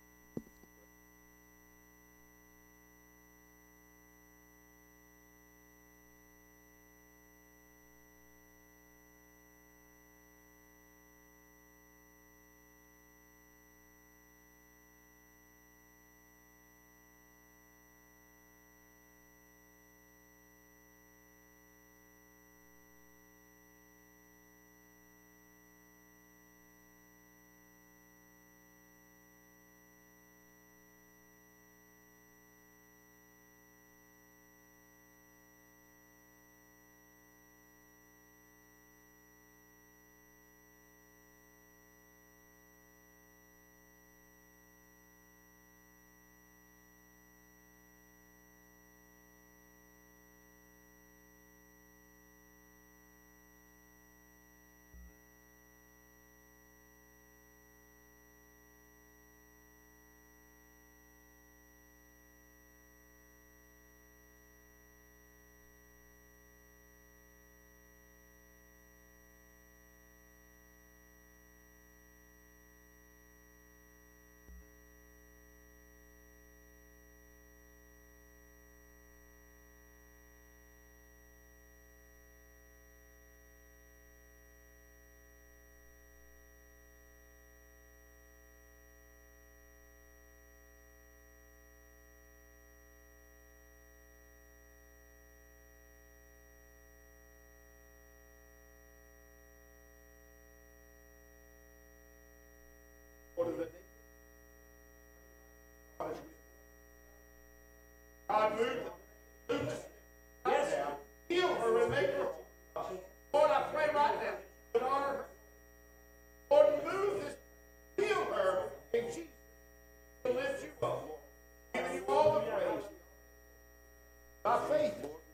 God move the yes. Heal her and make her. Lord, I pray right now. Put on her.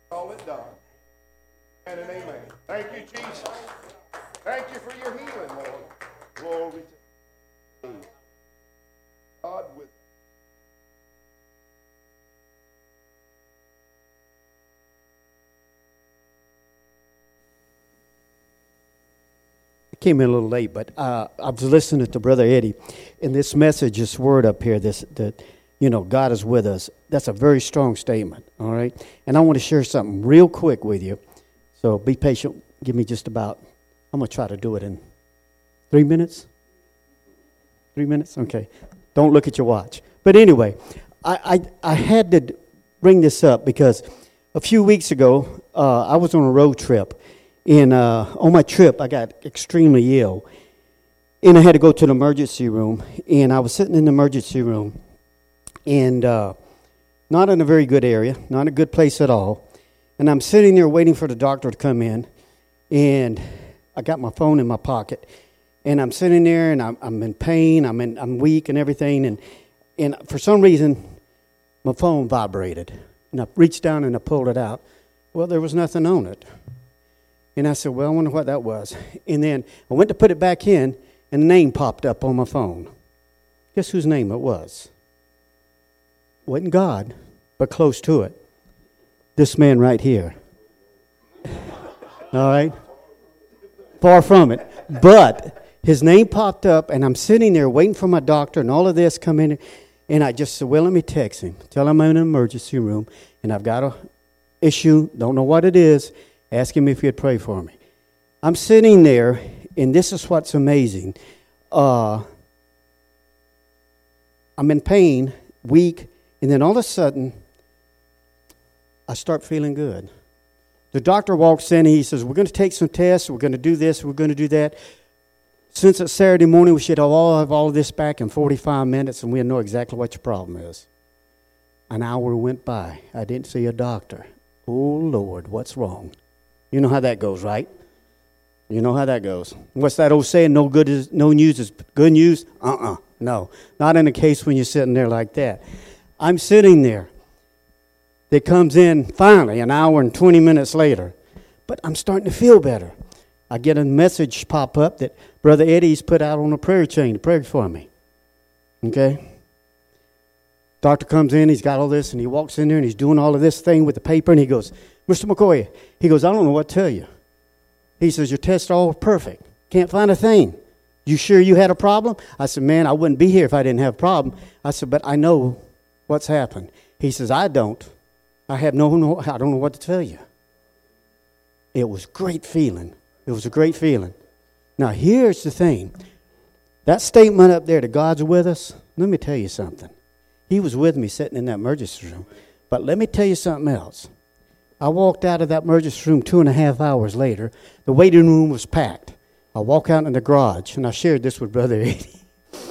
Call it done. And an amen. Thank you, Jesus. Thank you for your healing, Lord. Glory to you. God with Came in a little late, but uh, I was listening to Brother Eddie, and this message, this word up here, this that you know God is with us. That's a very strong statement. All right, and I want to share something real quick with you. So be patient. Give me just about. I'm gonna try to do it in three minutes. Three minutes, okay. Don't look at your watch. But anyway, I I, I had to bring this up because a few weeks ago uh, I was on a road trip. And uh, on my trip, I got extremely ill, and I had to go to the emergency room. And I was sitting in the emergency room, and uh, not in a very good area, not a good place at all. And I'm sitting there waiting for the doctor to come in, and I got my phone in my pocket, and I'm sitting there, and I'm, I'm in pain, I'm in, I'm weak, and everything. And and for some reason, my phone vibrated, and I reached down and I pulled it out. Well, there was nothing on it. And I said, well, I wonder what that was. And then I went to put it back in, and a name popped up on my phone. Guess whose name it was? Wasn't God, but close to it. This man right here. All right? Far from it. But his name popped up, and I'm sitting there waiting for my doctor and all of this come in. And I just said, well, let me text him. Tell him I'm in an emergency room, and I've got an issue, don't know what it is. Ask him if he'd pray for me. I'm sitting there, and this is what's amazing. Uh, I'm in pain, weak, and then all of a sudden, I start feeling good. The doctor walks in, and he says, we're going to take some tests, we're going to do this, we're going to do that. Since it's Saturday morning, we should all have all of this back in forty-five minutes, and we'll know exactly what your problem is. An hour went by. I didn't see a doctor. Oh, Lord, what's wrong? You know how that goes, right? You know how that goes. What's that old saying? No good is no news is good news? Uh-uh. No. Not in a case when you're sitting there like that. I'm sitting there. It comes in finally an hour and twenty minutes later. But I'm starting to feel better. I get a message pop up that Brother Eddie's put out on a prayer chain to pray for me. Okay? Doctor comes in, he's got all this, and he walks in there, and he's doing all of this thing with the paper, and he goes, Mister McCoy, he goes, I don't know what to tell you. He says, your tests are all perfect. Can't find a thing. You sure you had a problem? I said, man, I wouldn't be here if I didn't have a problem. I said, but I know what's happened. He says, I don't. I have no, no I don't know what to tell you. It was a great feeling. It was a great feeling. Now, here's the thing. That statement up there that God's with us, let me tell you something. He was with me sitting in that emergency room. But let me tell you something else. I walked out of that emergency room two and a half hours later. The waiting room was packed. I walk out in the garage, and I shared this with Brother Eddie.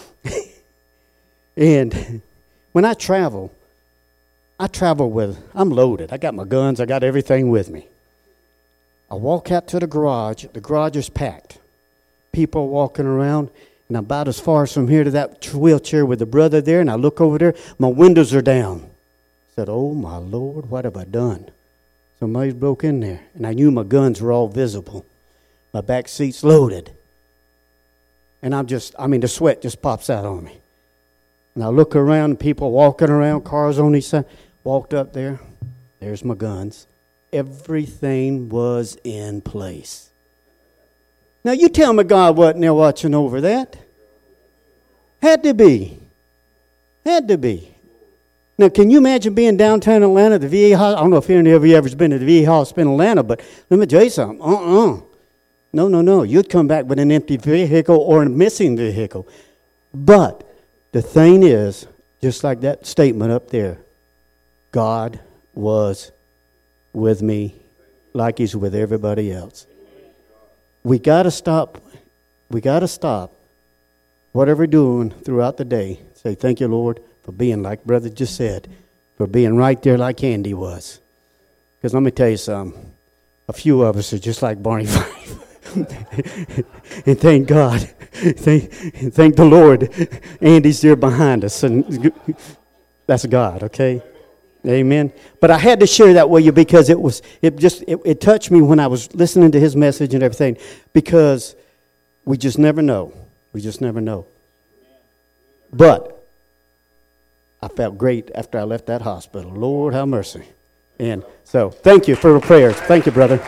And when I travel, I travel with, I'm loaded. I got my guns. I got everything with me. I walk out to the garage. The garage is packed. People walking around, and I'm about as far as from here to that wheelchair with the brother there, and I look over there. My windows are down. I said, oh, my Lord, what have I done? Somebody's broke in there. And I knew my guns were all visible. My back seat's loaded. And I'm just, I mean, the sweat just pops out on me. And I look around, people walking around, cars on each side. Walked up there. There's my guns. Everything was in place. Now, you tell me God wasn't there watching over that. Had to be. Had to be. Now, can you imagine being downtown Atlanta, the V A hospital? I don't know if any of you ever been to the V A hospital in Atlanta, but let me tell you something. Uh-uh. No, no, no. You'd come back with an empty vehicle or a missing vehicle. But the thing is, just like that statement up there, God was with me like he's with everybody else. We got to stop. We got to stop whatever we're doing throughout the day. Say, thank you, Lord, for being, like Brother just said, for being right there like Andy was. Because let me tell you something. A few of us are just like Barney Fife. And thank God. Thank, thank the Lord. Andy's there behind us. And that's God, okay? Amen. But I had to share that with you because it was it just it, it touched me when I was listening to his message and everything, because we just never know. We just never know. But I felt great after I left that hospital. Lord have mercy. And so thank you for the prayers. Thank you, brother.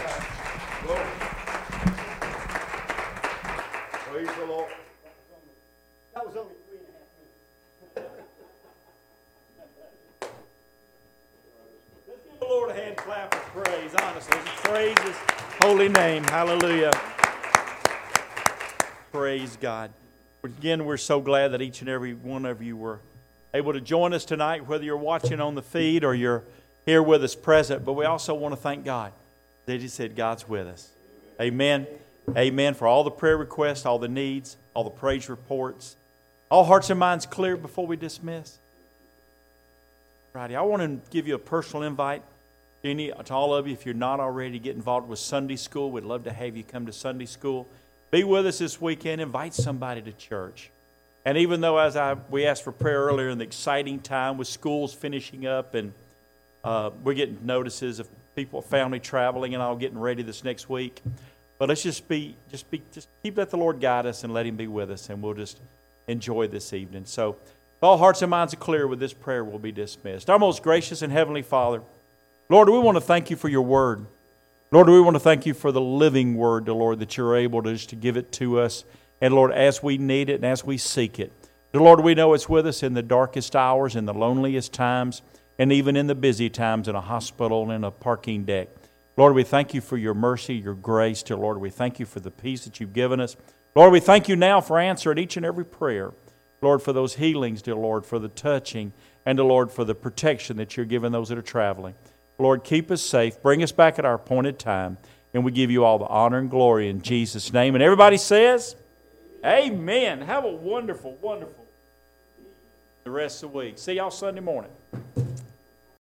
Praise the Lord. That was only three and a half minutes. Let's give the Lord a hand clap of praise, honestly. Praise His holy name. Hallelujah. Praise God. Again, we're so glad that each and every one of you were able to join us tonight, whether you're watching on the feed or you're here with us present. But we also want to thank God that He said God's with us. Amen. Amen. For all the prayer requests, all the needs, all the praise reports, all hearts and minds clear before we dismiss. Righty, I want to give you a personal invite to, any, to all of you. If you're not already, get involved with Sunday school. We'd love to have you come to Sunday school. Be with us this weekend. Invite somebody to church. And even though, as I we asked for prayer earlier, in the exciting time with schools finishing up, and uh, we're getting notices of people, family traveling, and all getting ready this next week. But let's just be, just be, just keep let the Lord guide us and let Him be with us, and we'll just enjoy this evening. So, if all hearts and minds are clear with this prayer, we'll be dismissed. Our most gracious and heavenly Father, Lord, we want to thank You for Your word. Lord, we want to thank You for the living word, dear Lord, that You're able to just to give it to us. And Lord, as we need it and as we seek it, dear Lord, we know it's with us in the darkest hours, in the loneliest times, and even in the busy times in a hospital and in a parking deck. Lord, we thank You for Your mercy, Your grace, dear Lord. We thank You for the peace that You've given us. Lord, we thank You now for answering each and every prayer. Lord, for those healings, dear Lord, for the touching, and dear Lord, for the protection that You're giving those that are traveling. Lord, keep us safe. Bring us back at our appointed time. And we give You all the honor and glory in Jesus' name. And everybody says, amen. Have a wonderful, wonderful the rest of the week. See y'all Sunday morning.